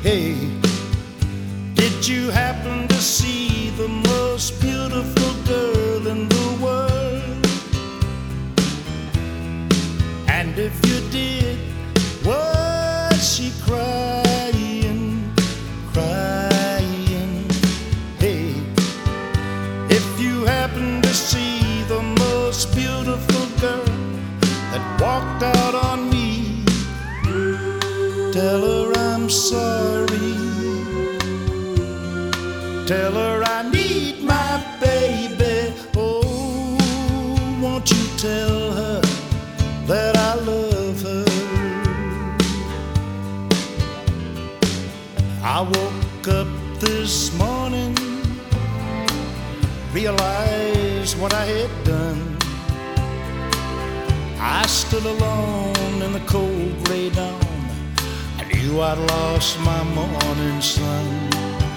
Hey, did you happen to see the most beautiful girl in the world? And if you did, was she crying, crying? Hey, if you happen to see the most beautiful girl that walked out on me, tell her I'm sorry. Tell her I need my baby. Oh, won't you tell her that I love her? I woke up this morning, realized what I had done. I stood alone in the cold gray dawn. I knew I'd lost my morning sun.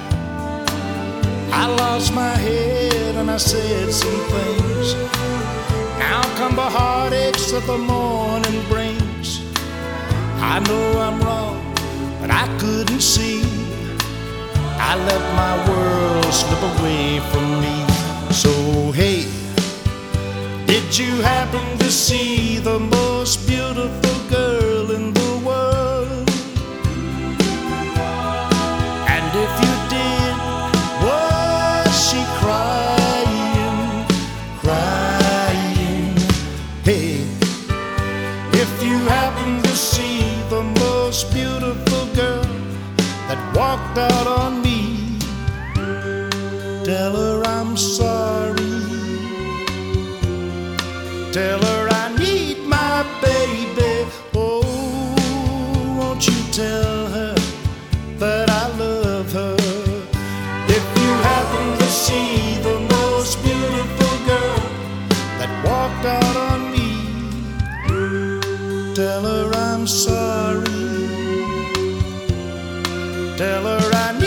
I lost my head and I said some things. Now come the heartaches that the morning brings. I know I'm wrong, but I couldn't see. I let my world slip away from me. So hey, did you happen to see the most beautiful girl in the world? And if you did, was she crying, crying? Hey, if you happen to see the most beautiful girl that walked out on me, tell her I'm sorry. Tell her I need my baby. Oh, won't you tell her that I love her? If you happen to see the most beautiful girl that walked out on me, tell her I'm sorry. Tell her I